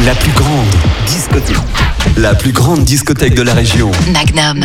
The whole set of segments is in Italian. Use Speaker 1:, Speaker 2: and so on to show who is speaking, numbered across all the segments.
Speaker 1: La plus grande discothèque. La plus grande discothèque de la région.
Speaker 2: Magnum.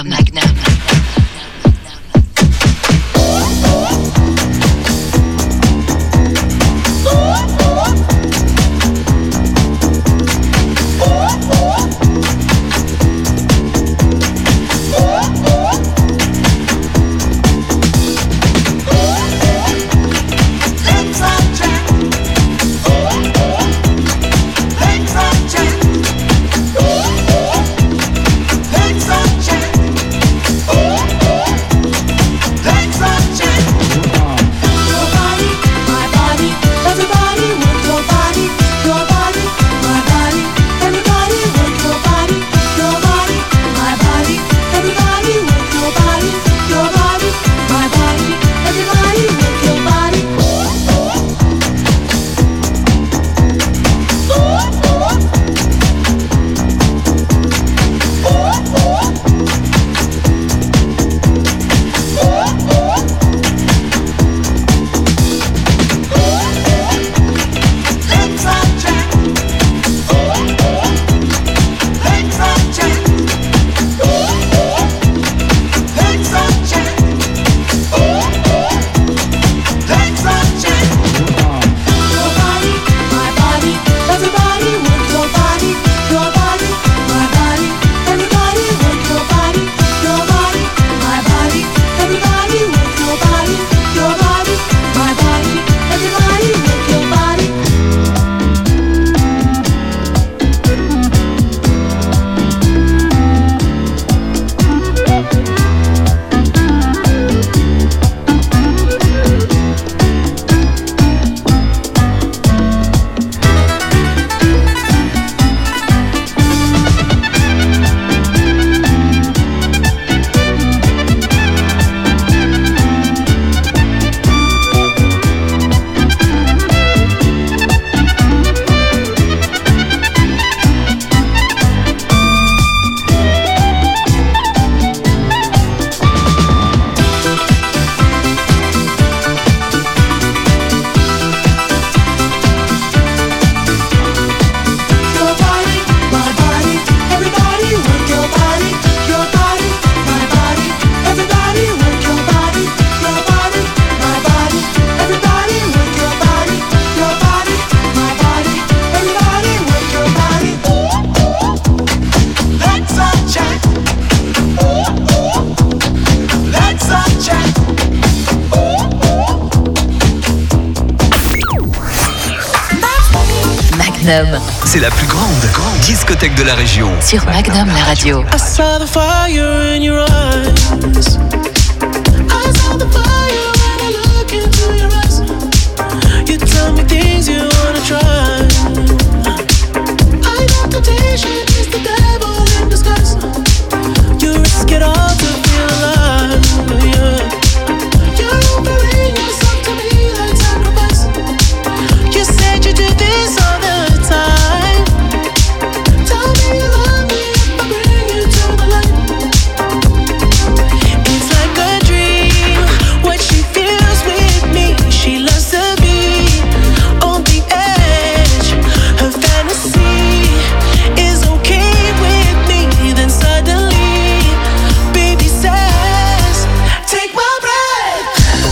Speaker 1: C'est la plus grande discothèque de la région.
Speaker 2: Sur Magnum, la radio.
Speaker 3: I saw the fire in your eyes. I saw the fire when I look into your eyes. You tell me things you wanna try. I know temptation is the devil in disguise. You risk it all to feel alive. Yeah. You're offering yourself to me like sacrifice. You said you do this all the time. Tell me you love me if I bring you to the light. It's like a dream, what she feels with me. She loves to be on the edge. Her fantasy is okay with me. Then suddenly, baby says, take my breath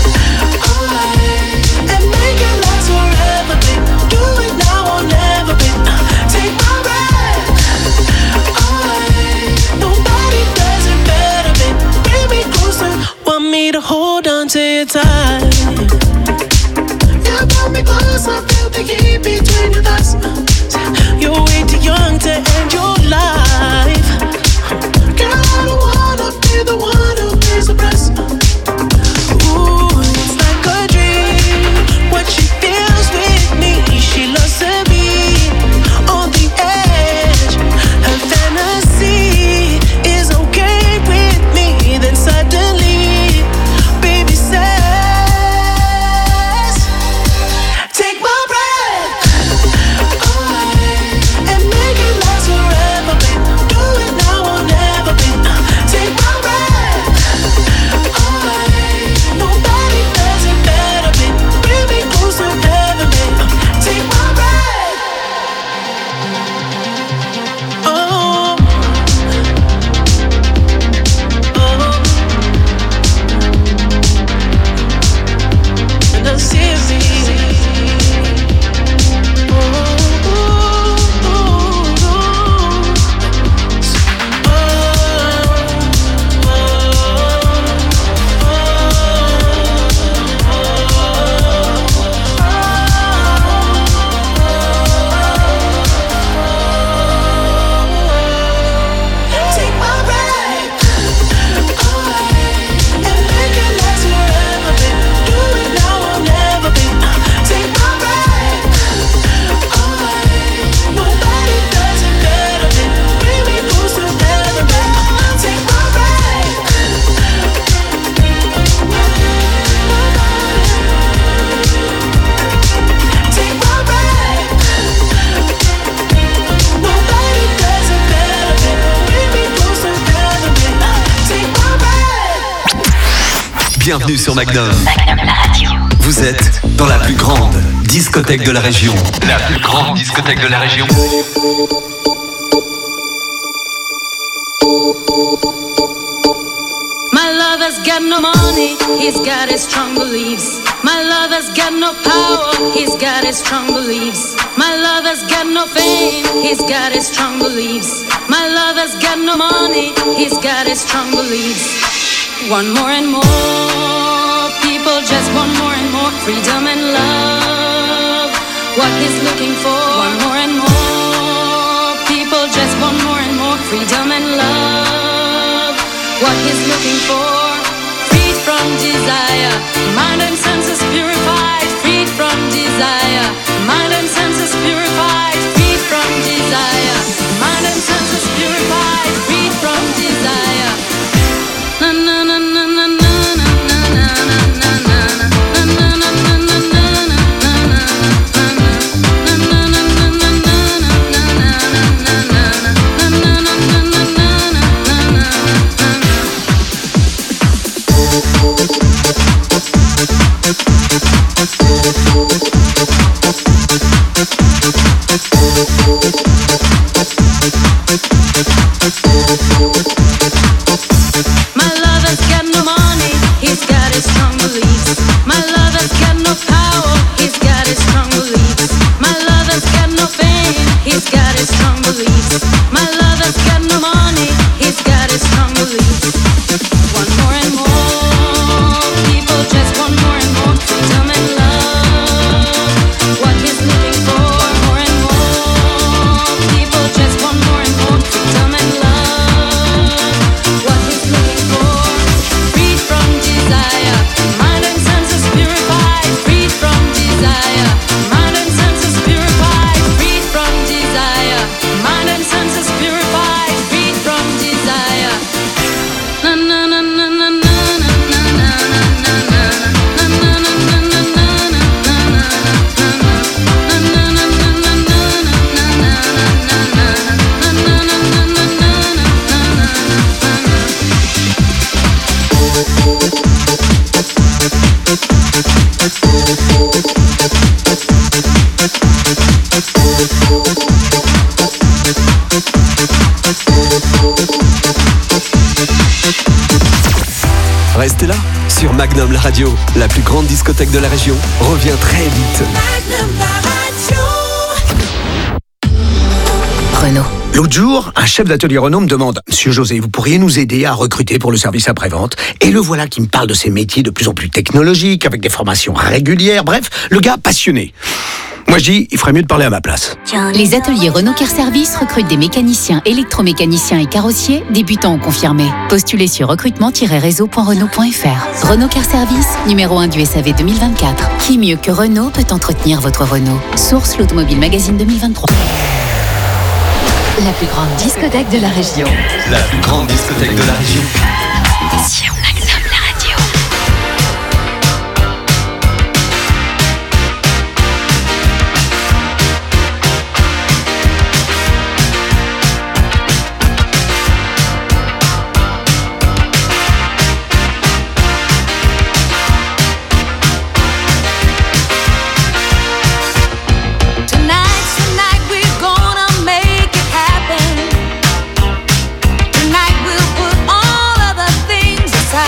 Speaker 3: away and make it last forever, babe. Do it now or never, babe. Take my breath away. Nobody does it better, babe. Bring me closer, want me to hold on to you tight. You brought me close, I feel the heat between your thighs. You're way too young to end your life. Girl, I don't wanna be the one who pays the price. Ooh, it's like a dream, what she feels with me. She loves to be on the edge. Her fantasy is okay with me. Then suddenly, baby says,
Speaker 1: Bienvenue sur Magnum.
Speaker 2: Magnum la radio.
Speaker 1: Vous êtes dans la plus grande discothèque de la région. La plus grande discothèque de la région.
Speaker 4: My lover's got no money, he's got his strong beliefs. My lover's got no power, he's got his strong beliefs. My lover's got no fame, he's got his strong beliefs. My lover's got no money, he's got his strong beliefs. Want more and more, people just want more and more freedom and love. What he's looking for, want more and more, people just want more and more freedom and love. What he's looking for, freed from desire, mind and senses purified, freed from desire, mind and senses purified, freed from desire, mind and senses purified, freed from desire. Na na na na na na na na na na. My lover's got no money, he's got his strong beliefs. My lover's got no power, he's got his strong beliefs. My lover's got no fame, he's got his strong beliefs. My lover's got no money, he's got his strong beliefs. Want more and more, people just want more and more freedom and love. What he's looking for, more and more, people just want more and more freedom and love. What he's looking for, freed from desire, mind and senses purified, freed from desire, mind and senses purified, freed from desire, mind and senses purified, freed from desire. Na na na na na na na na na na.
Speaker 1: Restez là, sur Magnum la radio, la plus grande discothèque de la région, revient très vite.
Speaker 2: Renault.
Speaker 5: L'autre jour, un chef d'atelier Renault me demande « Monsieur José, vous pourriez nous aider à recruter pour le service après-vente ?» Et le voilà qui me parle de ces métiers de plus en plus technologiques, avec des formations régulières, bref, le gars passionné. Moi je dis, il ferait mieux de parler à ma place.
Speaker 2: Les ateliers Renault Car Service recrutent des mécaniciens, électromécaniciens et carrossiers, débutants ou confirmés. Postulez sur recrutement-réseau.renault.fr. Renault Car Service, numéro 1 du SAV 2024. Qui mieux que Renault peut entretenir votre Renault? Source l'Automobile Magazine 2023. La plus grande discothèque de la région.
Speaker 1: La plus grande discothèque de la région.
Speaker 2: Sur Magnum la radio.
Speaker 4: Tonight we're gonna make it happen. Tonight we'll put all of the things aside.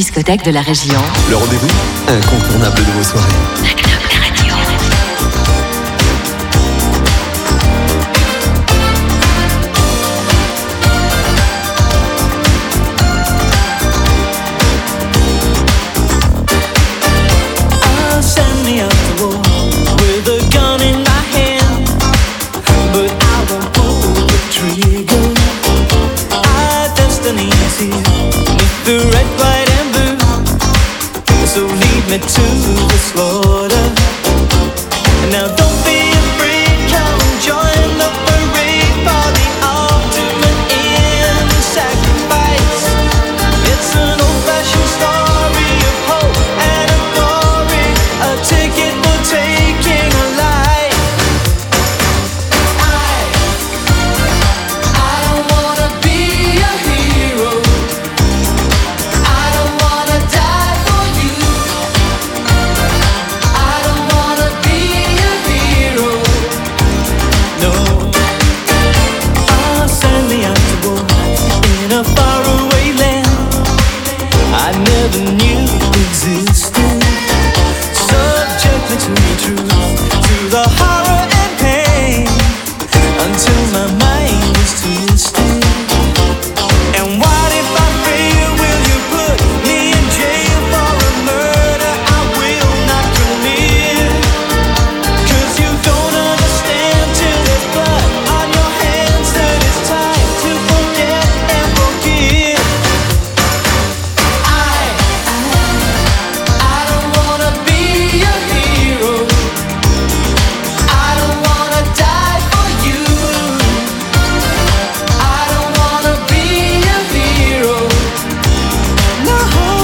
Speaker 6: discothèques de la région.
Speaker 1: Le rendez-vous incontournable de vos soirées.
Speaker 6: Magnum la radio.
Speaker 3: Send me out to war with a gun in my hand, but I won't pull the trigger. Our destiny's here, with the red, white, and blue. So lead me to the slaughter. Now don't be afraid, come and join the parade for the ultimate end sacrifice. It's an old-fashioned story of hope and of glory, a ticket for taking a life. I don't wanna be a hero. I don't wanna die for you. I don't wanna be a hero. No. Send me out to war in a faraway land I never knew existed. Subject me to the truth, to the horror and pain, until my mind is twisted. And what if I fail? Will you put me in jail for a murder I will not commit? 'Cause you don't understand till there's blood on your hands that it's time to forget and forgive. I don't wanna be a hero. I don't wanna die for you. I don't wanna be a hero. No.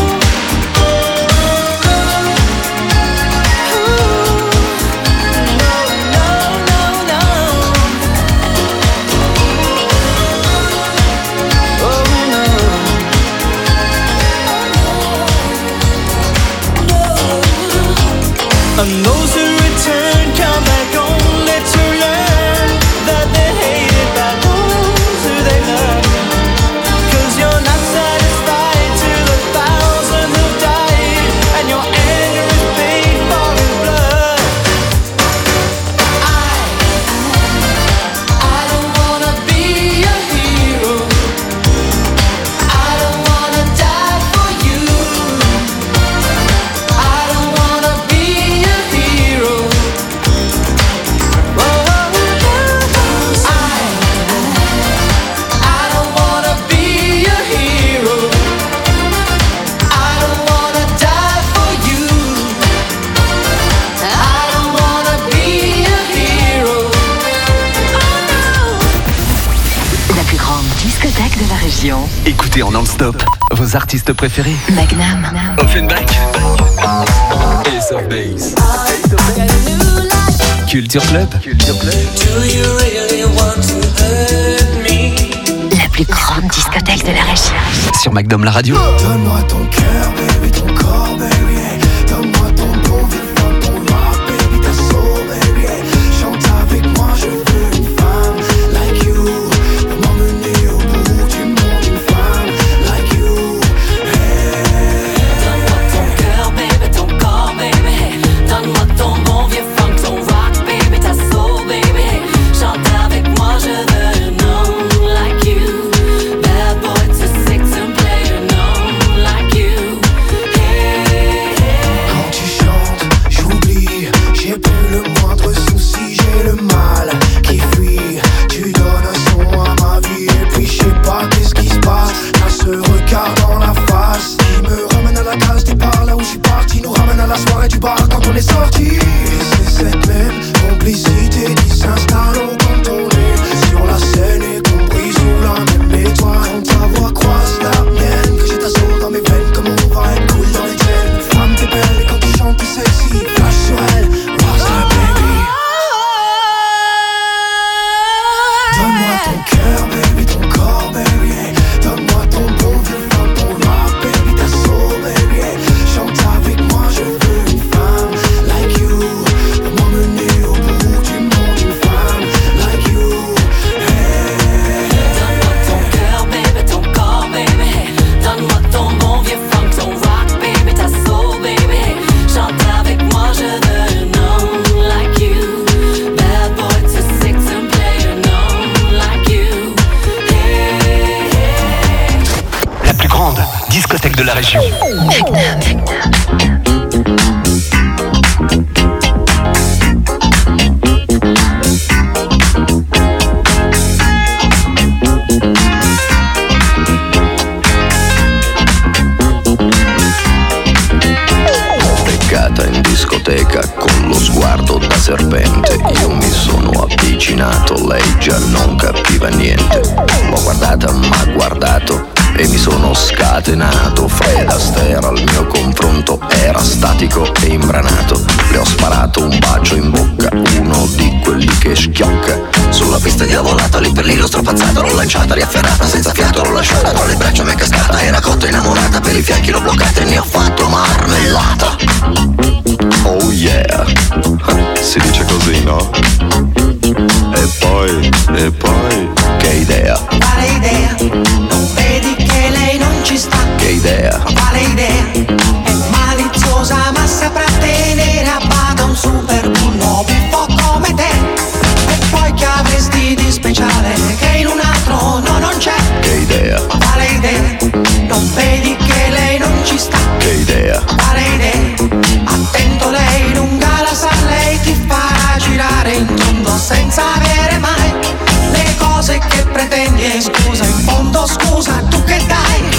Speaker 3: And those who return come back only to learn that they're hated by those who they love. 'Cause you're not satisfied to the thousand who died, and your anger is paid for in blood. I don't wanna be a hero. I don't wanna die for you. I don't wanna be a hero. I don't wanna be a hero. I don't wanna die for you. I don't wanna be a hero.
Speaker 6: La plus grande discothèque de la région.
Speaker 1: Écoutez en non-stop vos artistes préférés.
Speaker 6: Magnum.
Speaker 1: Offenbach. Ace of Base. Culture Club.
Speaker 3: Do you really want to hurt me?
Speaker 6: La plus grande discothèque de la région.
Speaker 1: Sur Magnum la radio.
Speaker 7: Donne-moi ton cœur, baby, ton corps, baby, hey. Donne-moi ton bon vivant, ton rock, baby, ta soul, baby, hey. Chante avec moi, je veux une femme like you. Pour m'emmener au bout du monde, une femme like you, hey.
Speaker 4: Donne-moi ton cœur, baby, ton corps, baby. Donne-moi ton bon vieux funk, ton rock, baby, ta soul, baby. Chante avec moi, je veux un homme like you. Bad boy to six and play an homme like you. Hey.
Speaker 1: région.
Speaker 8: Beccata in discoteca con lo sguardo da serpente, io mi sono avvicinato, lei già non capiva niente. L'ho guardata, m'ha guardato e mi sono scatenato. Fred Astaire al mio confronto era statico e imbranato. Le ho sparato un bacio in bocca, uno di quelli che schiocca. Sulla pista diavolata, lì per lì l'ho strappazzata, l'ho lanciata, riafferrata, senza fiato l'ho lasciata, tra le braccia mi è cascata, era cotta innamorata, per i fianchi l'ho bloccata e ne ho fatto marmellata. Oh yeah, si dice così, no? E poi, che idea?
Speaker 3: Quale idea? Non vedi che lei non ci sta?
Speaker 8: Che idea?
Speaker 3: Quale idea? È maliziosa ma saprà tenere a bada un super bullo un po' come te. E poi che avresti di speciale che in un altro no, non c'è?
Speaker 8: Che idea?
Speaker 3: Quale idea? Non vedi che lei non ci sta?
Speaker 8: Che idea?
Speaker 3: Quale idea? Attento, lei lunga la sa, lei ti farà girare in tondo senza avere mai le cose che pretendi. E scusa, in fondo scusa, tu che dai?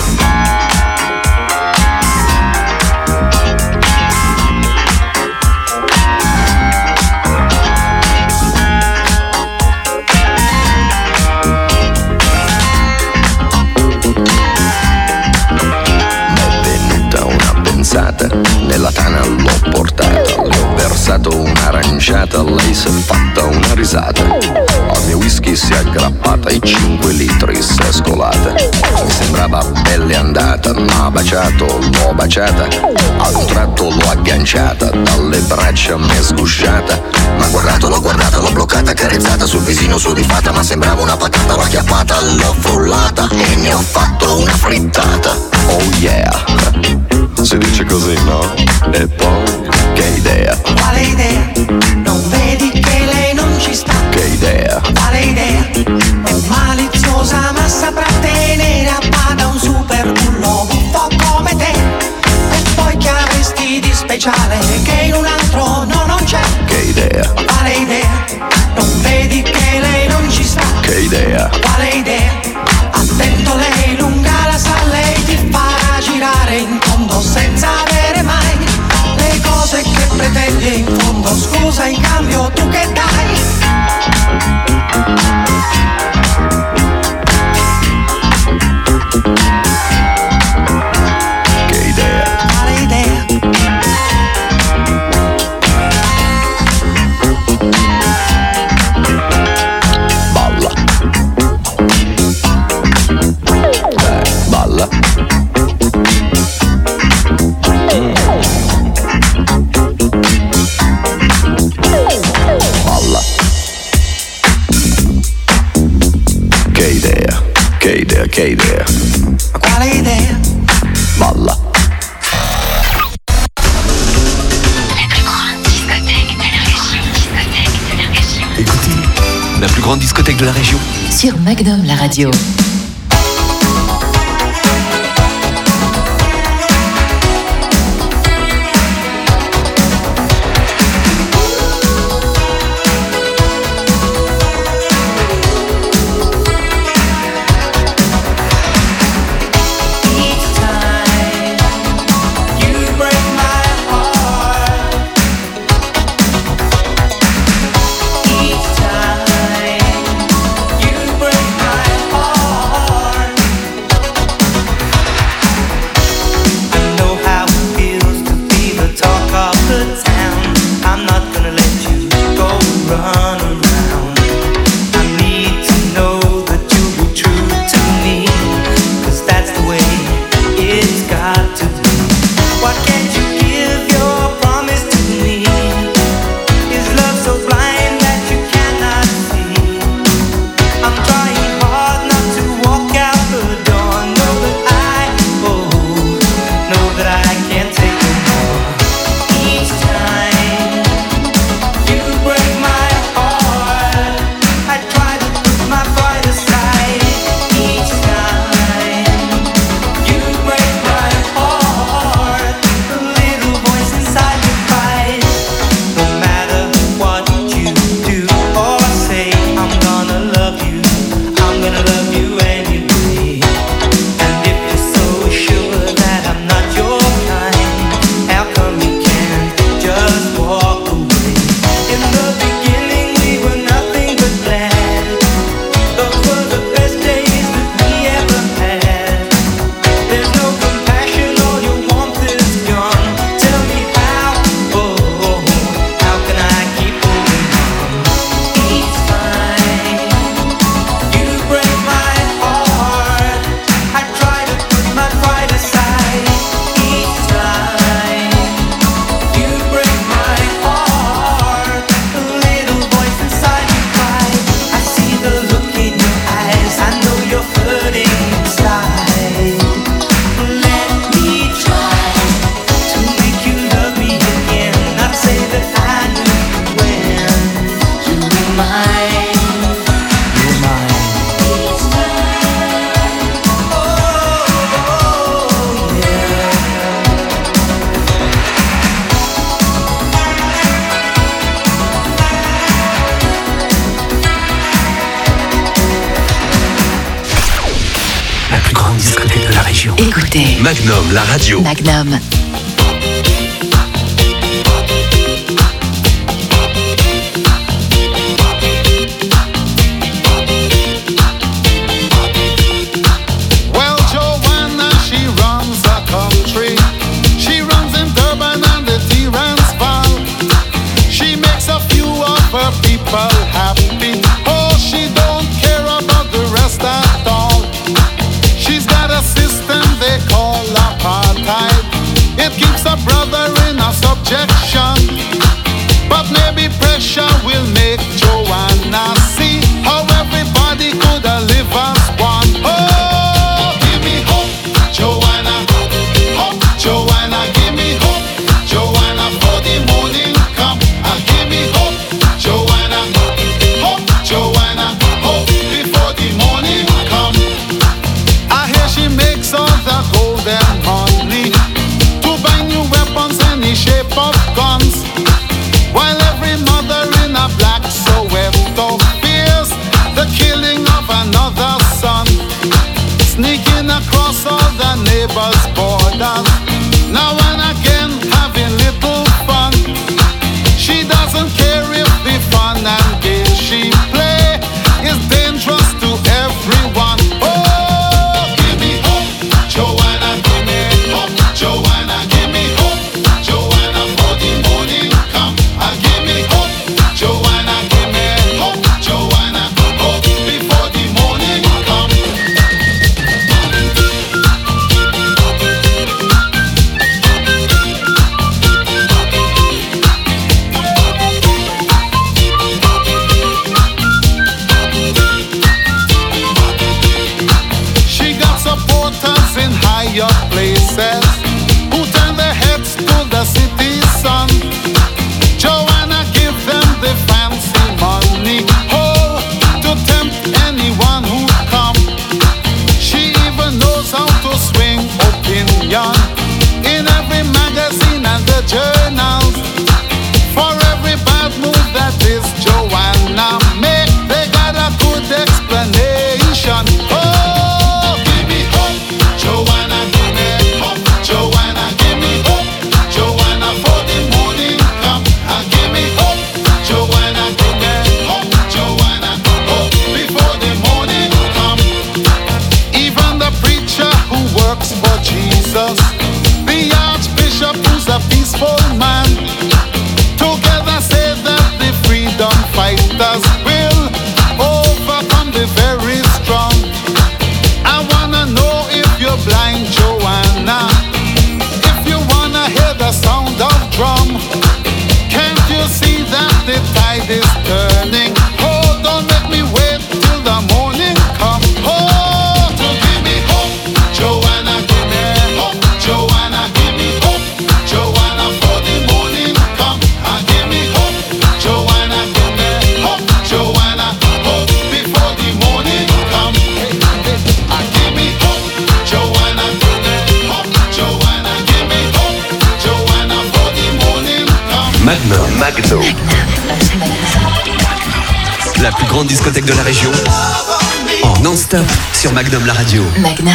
Speaker 8: Nella tana l'ho portata, le ho versato un'aranciata, lei si è fatta una risata. Al mio whisky si è aggrappata e 5 litri si è scolata. Mi sembrava pelle andata, m'ha baciato, l'ho baciata. Ad un tratto l'ho agganciata, dalle braccia mi è sgusciata. M'ha guardato, l'ho guardata, l'ho bloccata, carezzata sul visino sudifata. Ma sembrava una patata, l'ho acchiappata, l'ho frullata e ne ho fatto una frittata. Oh yeah, si dice così, no? E poi, che idea?
Speaker 3: Quale idea? Non vedi che lei non ci sta?
Speaker 8: Che idea?
Speaker 3: Quale idea? È maliziosa ma saprà tenere a bada un super bullo un po' come te. E poi che avresti di speciale che in un altro no, non c'è?
Speaker 8: Che idea?
Speaker 3: Quale idea? Non vedi che lei non ci sta?
Speaker 8: Che idea?
Speaker 3: Quale idea? Attento, lei lunga la sa, lei ti farà girare in tondo senza avere mai le cose che pretendi. In fondo scusa, in cambio tu che dai?
Speaker 8: Che idea?
Speaker 3: Quale idea?
Speaker 8: Balla. Balla. Balla. Che idea? Che idea? Che idea?
Speaker 3: Quale idea?
Speaker 8: Balla.
Speaker 1: Écoutez, la plus grande discothèque de la région.
Speaker 2: Sur Magnum, la radio.
Speaker 5: région.
Speaker 2: Écoutez
Speaker 1: Magnum, la radio.
Speaker 2: Magnum.
Speaker 9: Well, Joanna, she runs a country. She runs in Durban and the Transvaal. She makes a few of her people happy. Oh, she don't care about the rest at all. She's got a system they call apartheid. It keeps a brother in a subjection. But maybe pressure will make Joanna see how everybody could live as one. Oh, give me hope, Joanna. Hope, Joanna, give me hope, Joanna, for the morning come. Give me hope, Joanna. Hope, Joanna, hope before the morning come. I hear she makes all the golden money to buy new weapons, any shape of guns. While every mother in a black Soweto fears the killing of another son, sneaking across all the neighbors' borders, now and again having little fun. She doesn't care if the fun and game she play is dangerous to everyone. Oh, give me hope, Joanna, give me hope, Joanna, give me hope, Joanna, for the morning come. Give me hope, Joanna, give me hope, Joanna, hope before the morning come. She got supporters in higher places who turn their heads to the city sun. Joanna give them the fancy money, oh, to tempt anyone who come. She even knows how to swing opinion in every magazine and the journals. For every bad move that is Joanna make, they got a good explanation. Oh, give me hope, Joanna, give me hope, Joanna, give me hope, Joanna, for the morning come. Give me hope, Joanna, give me hope, Joanna, hope before the morning come. Even the preacher who works for Jesus, the archbishop who's a peaceful man, together say that the freedom fighters will overcome the very strong. I wanna know if you're blind, Joanna, if you wanna hear the sound of drum. Can't you see that the tide is turning? Oh, don't make me wait till the morning come. Oh, to give me hope, Joanna, give me hope, Joanna, give me hope, Joanna, for the morning come. Give me hope, Joanna, give me hope, Joanna, hope before the morning come. Give me hope, Joanna, give me hope, Joanna, give me hope, Joanna, for the morning come.
Speaker 1: Magnum. La plus grande discothèque de la région. En non-stop sur Magnum, la radio.
Speaker 2: Magnum.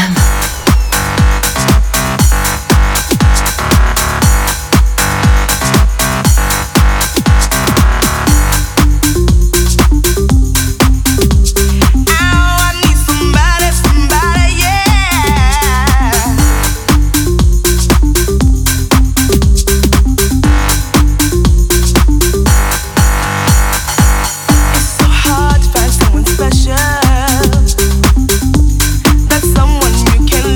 Speaker 10: Hard to find someone special. That's someone you can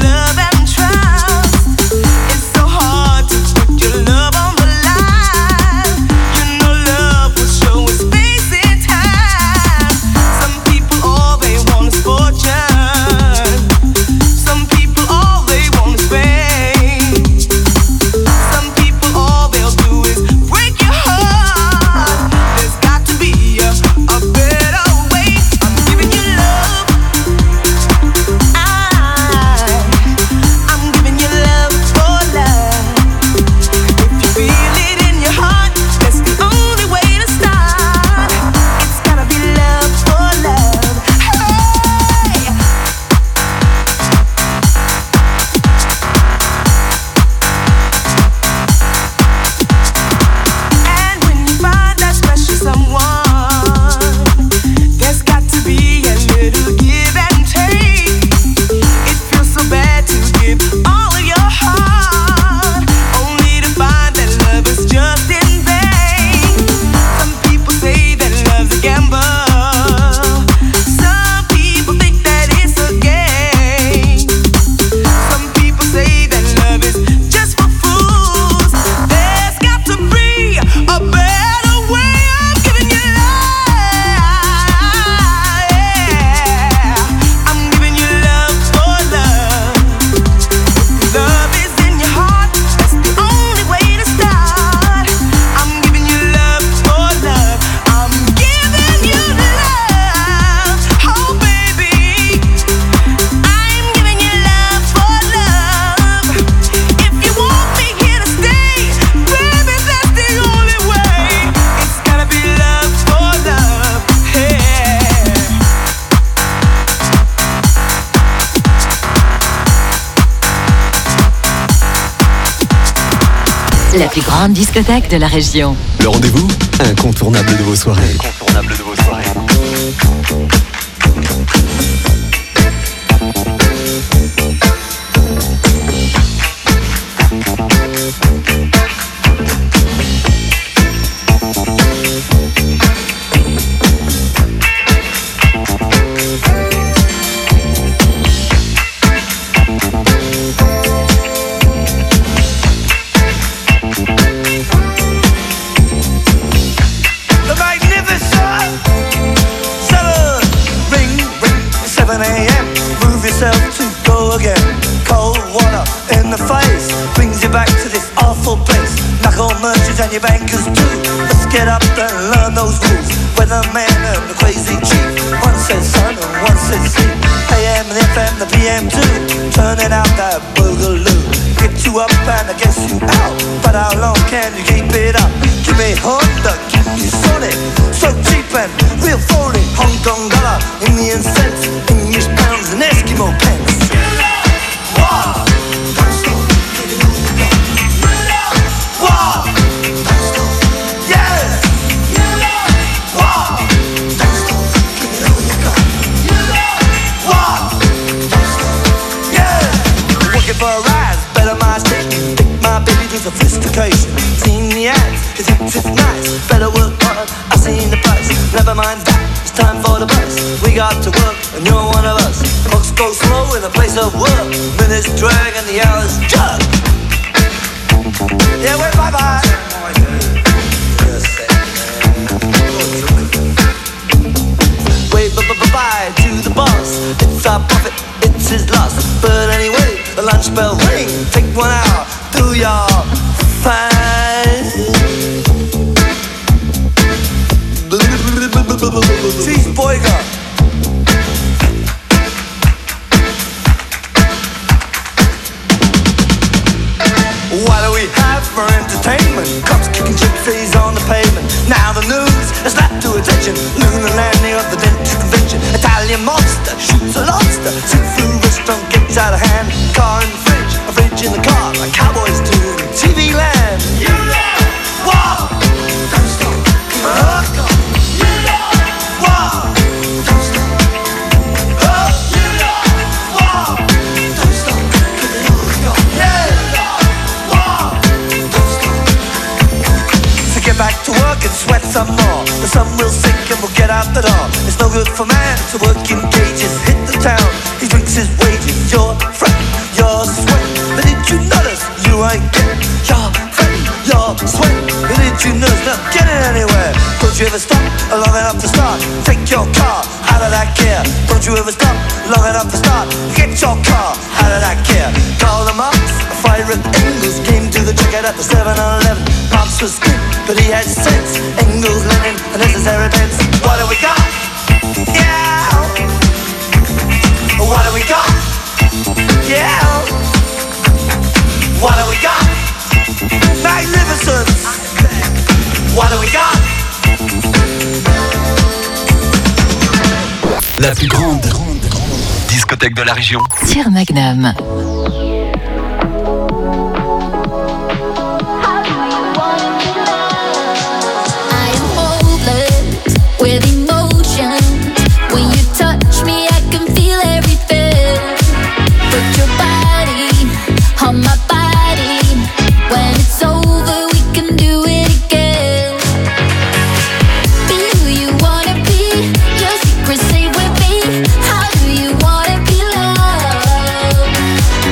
Speaker 6: La plus grande discothèque de la région.
Speaker 1: Le rendez-vous incontournable de vos soirées.
Speaker 10: And your bankers too. Let's get up and learn those rules. Weatherman and the crazy chief. One says sun and one says sleep. AM and FM, the PM too. Turning out that boogaloo. Get you up and I guess you out. But how long can you keep it up? Give me Honda, give me Sonic. So cheap and real phony. Hong Kong dollar, Indian cents, English pounds and Eskimo pence. Wow. For a rise, better my station. Take my baby to sophistication. Seen the ads, it thinks it's nice. Better work hard, I've seen the price. Never mind that, it's time for the bus. We got to work, and you're one of us. Clocks go slow in a place of work. Minutes drag and the hours jug. Yeah, wait, bye-bye. Wait, bye-bye to the boss. It's our profit, it's his loss. But anyway, the lunch bell ring. Take 1 hour, do your fine. Cheese boyga. What do we have for entertainment? Cops kicking gypsies on the pavement. Now the news has slapped to attention. Lunar landing of the Dentist Convention. Italian monster shoots a lobster. Seafood restaurant gets out of hand. Car in the fridge, a fridge in the car. Like cowboys do in TV land. You know what? Don't stop. You know what? Don't stop. You know what? Don't stop. Yeah. Get back to work and sweat some more. The sun will sink and we'll get out the door. It's no good for man to work in cages. Hit the town, he drinks his wages. Your friend, your sweat. But did you notice you ain't getting your friend, your sweat? But did you notice not getting anywhere? Don't you ever stop long enough to start? Take your car out of that gear. Don't you ever stop long enough to start? Get your car out of that gear. Call the Marx, a fire at Engels. Came to the checkout at the 7-Eleven. Marx was good, but he had sense. Engels, Lenin, and necessary pence. What do we got? Yeah. What do we got? Yeah. What do we got? Magnificence. What do we got?
Speaker 1: La plus grande discothèque de la région.
Speaker 6: Sur Magnum.
Speaker 4: With emotion, when you touch me, I can feel everything. Put your body on my body. When it's over, we can do it again. Be who you wanna be. Your secret safe with me. How do you wanna be loved?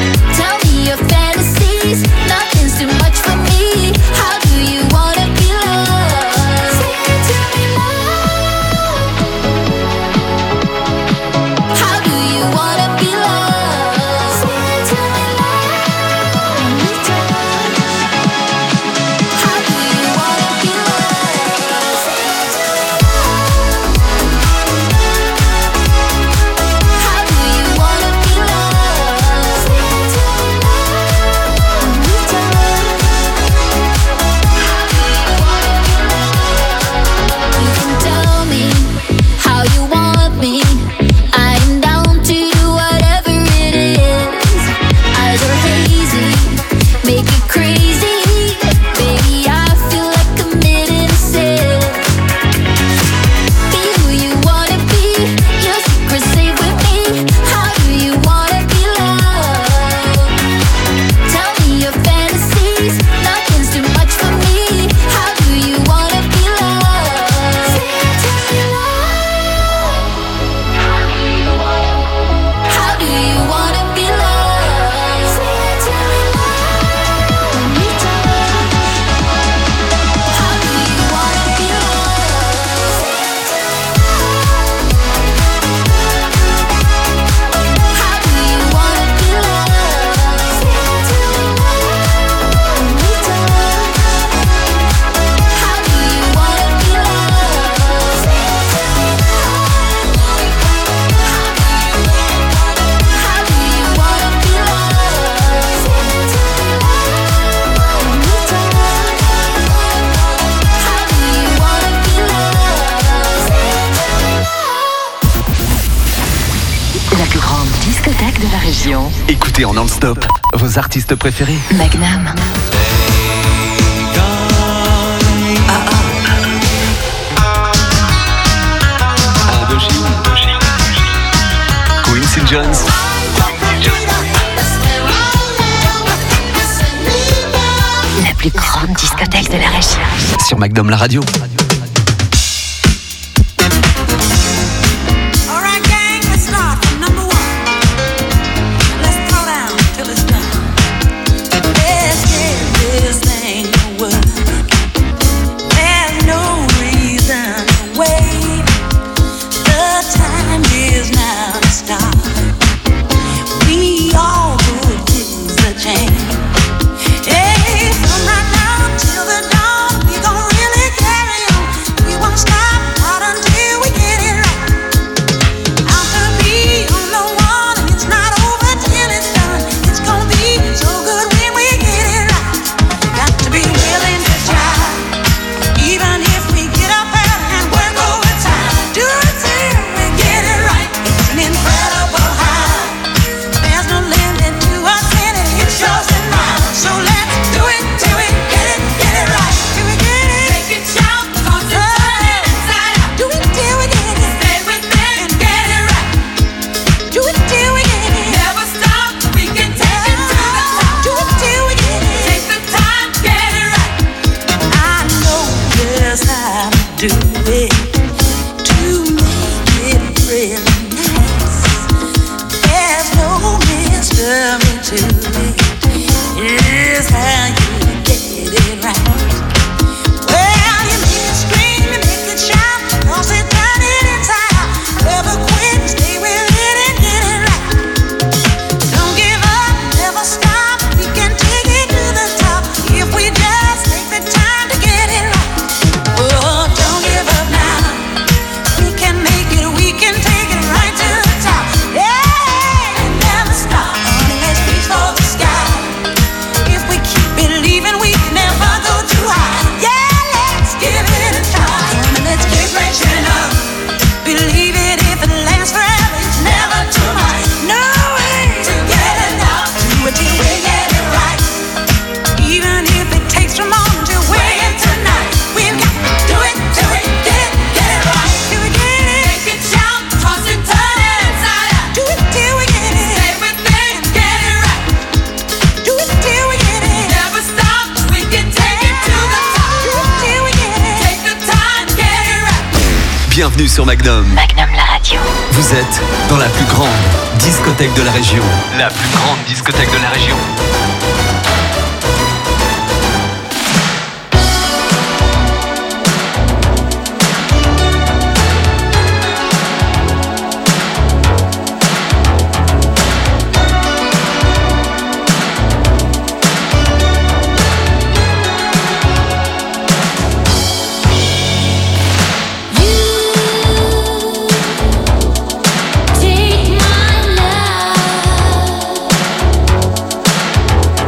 Speaker 6: discothèque de la région.
Speaker 1: Écoutez en non-stop vos artistes préférés.
Speaker 6: Magnum.
Speaker 1: Indochine. Quincy Jones.
Speaker 6: La plus grande discothèque de la région.
Speaker 1: Sur Magnum la radio. Bienvenue sur Magnum.
Speaker 6: Magnum la radio.
Speaker 1: Vous êtes dans la plus grande discothèque de la région. La plus grande discothèque de la région.
Speaker 4: Take my love.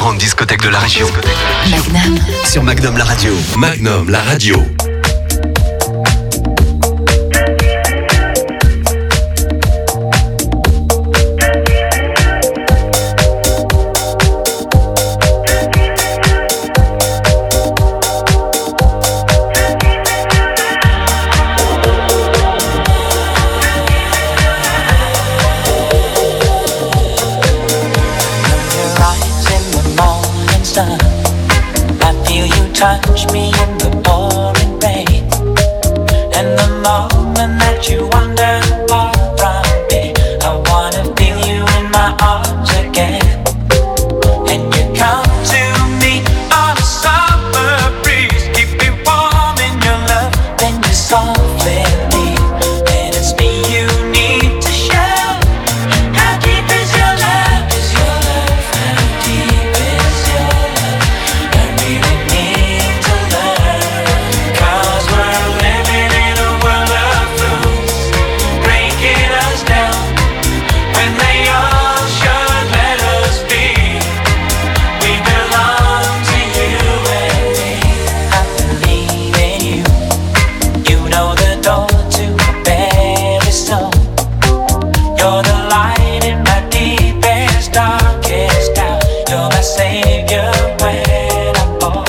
Speaker 1: grande discothèque de la région.
Speaker 2: Magnum.
Speaker 1: Sur Magnum la radio.
Speaker 11: Magnum la radio.
Speaker 12: Touch me in the pouring rain, and the moment that you wander far from me, I wanna feel you in my arms again. And you come to me on a summer breeze, keep me warm in your love, then you softly leave, and it's me you need to show. How deep is your love? Is your love? How deep is your love? I really need. Cause we're living in a world of fools, breaking us down when they all should let us be. We belong to you and me. I believe in you. You know the door to my very soul. You're the light in my deepest, darkest doubt. You're my savior when I fall.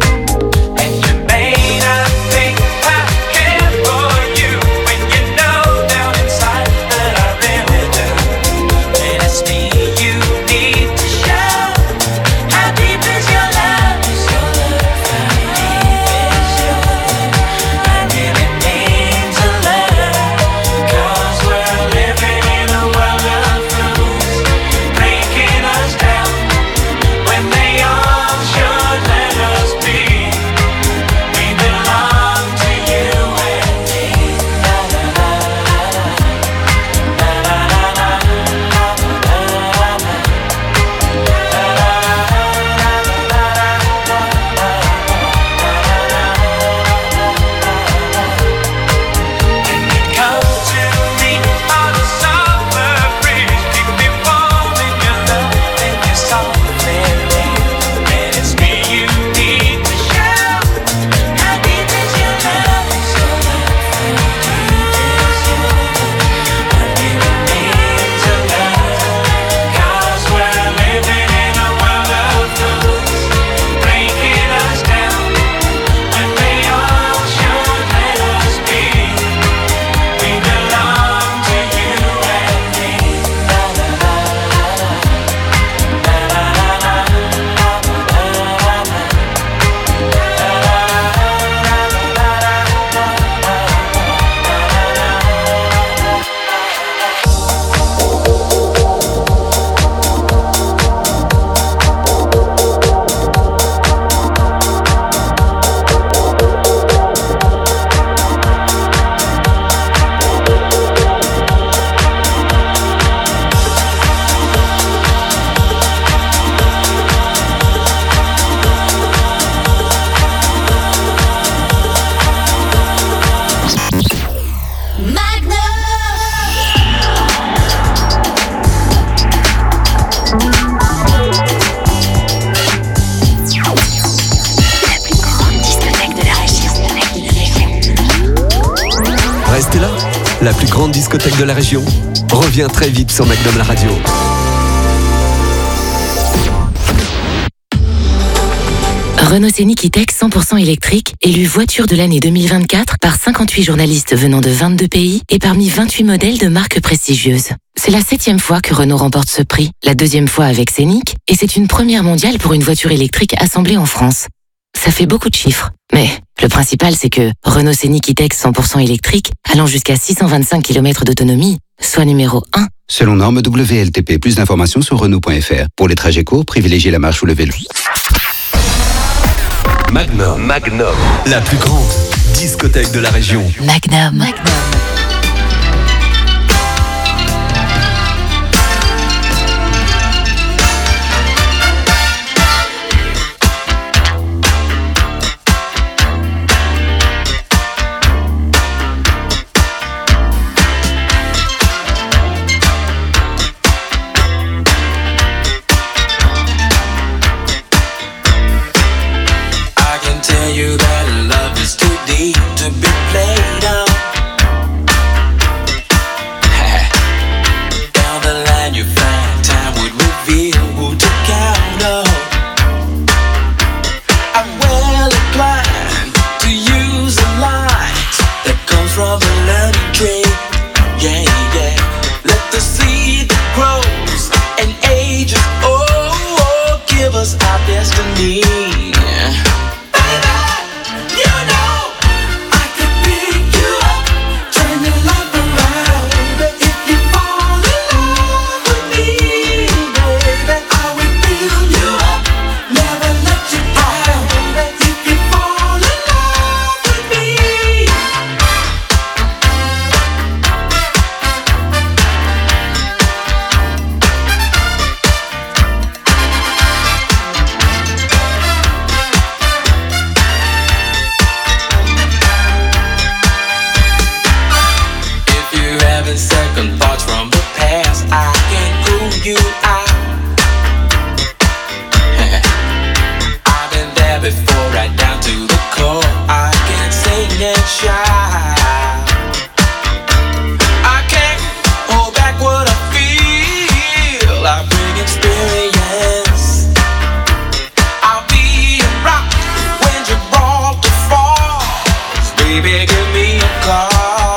Speaker 1: La plus grande discothèque de la région revient très vite sur Magnum la radio.
Speaker 13: Renault Scénic E-Tech 100% électrique, élu voiture de l'année 2024 par 58 journalistes venant de 22 pays et parmi 28 modèles de marques prestigieuses. C'est la 7e fois que Renault remporte ce prix, la 2e fois avec Scénic, et c'est une première mondiale pour une voiture électrique assemblée en France. Ça fait beaucoup de chiffres, mais le principal c'est que Renault Scénic E-Tech 100% électrique, allant jusqu'à 625 km d'autonomie, soit numéro 1.
Speaker 14: Selon norme WLTP, plus d'informations sur Renault.fr. Pour les trajets courts, privilégiez la marche ou le vélo.
Speaker 1: Magnum, la plus grande discothèque de la région.
Speaker 2: Magnum.
Speaker 3: destiny. Second thoughts from the past, I can cool you out. I've been there before, right down to the core. I can sing and shout. I can't hold back what I feel. I bring experience. I'll be a rock when Gibraltar falls. Baby, give me a call.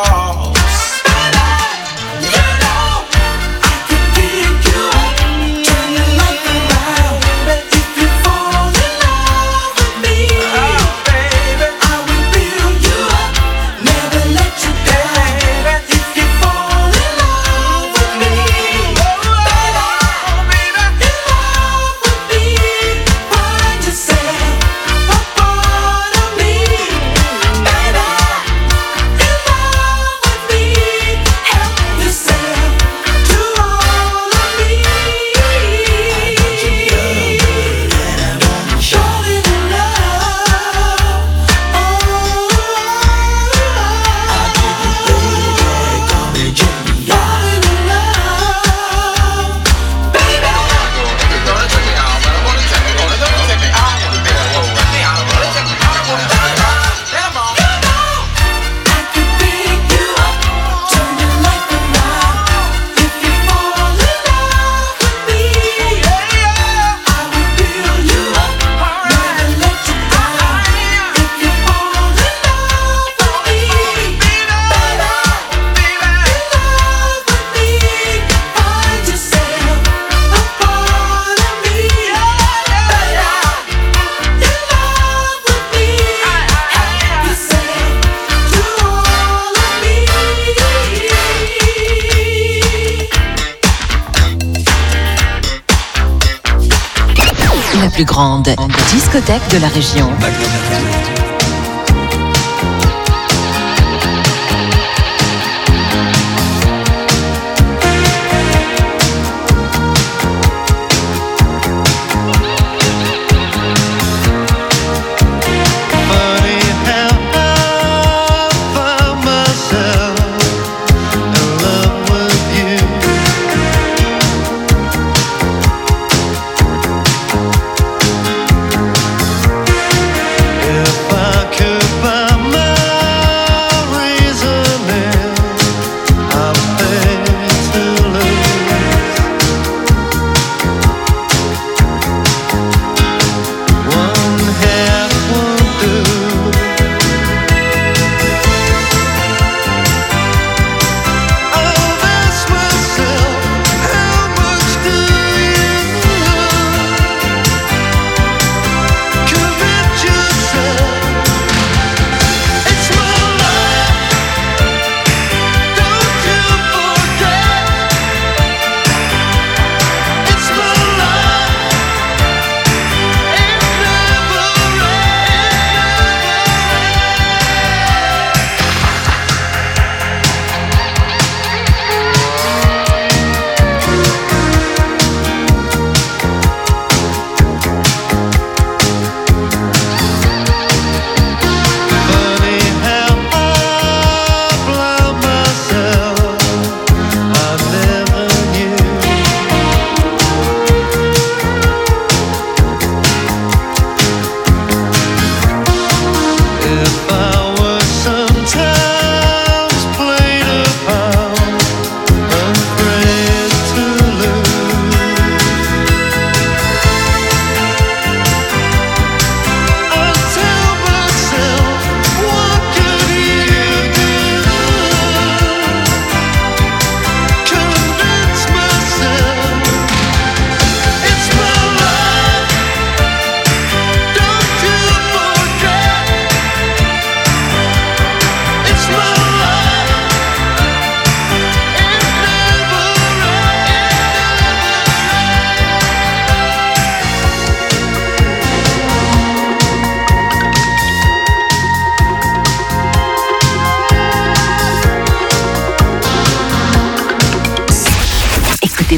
Speaker 6: La plus grande discothèque de la région.
Speaker 3: If I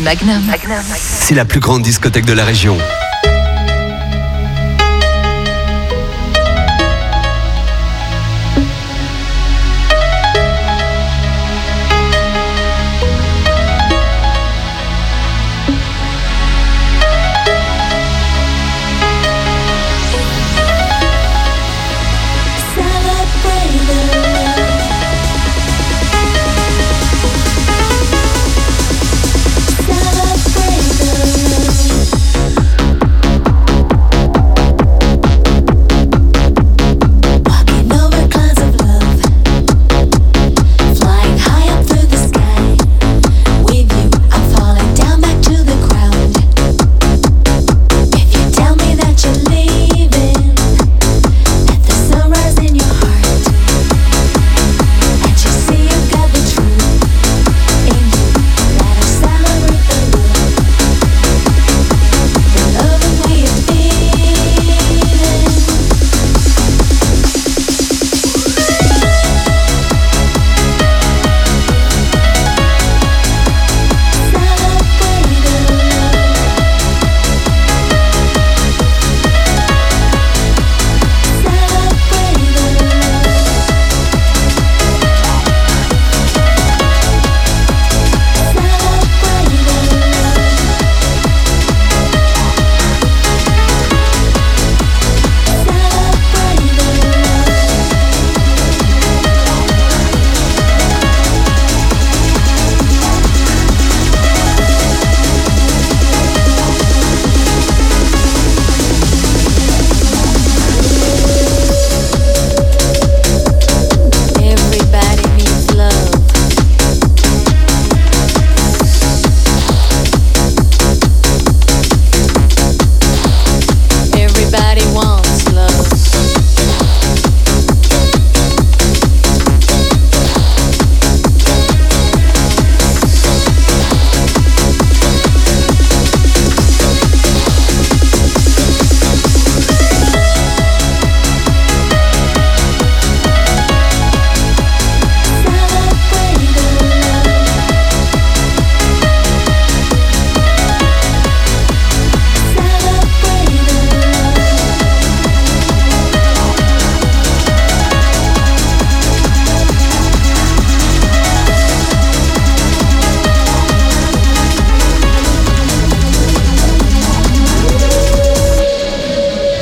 Speaker 2: Magnum.
Speaker 1: C'est la plus grande discothèque de la région.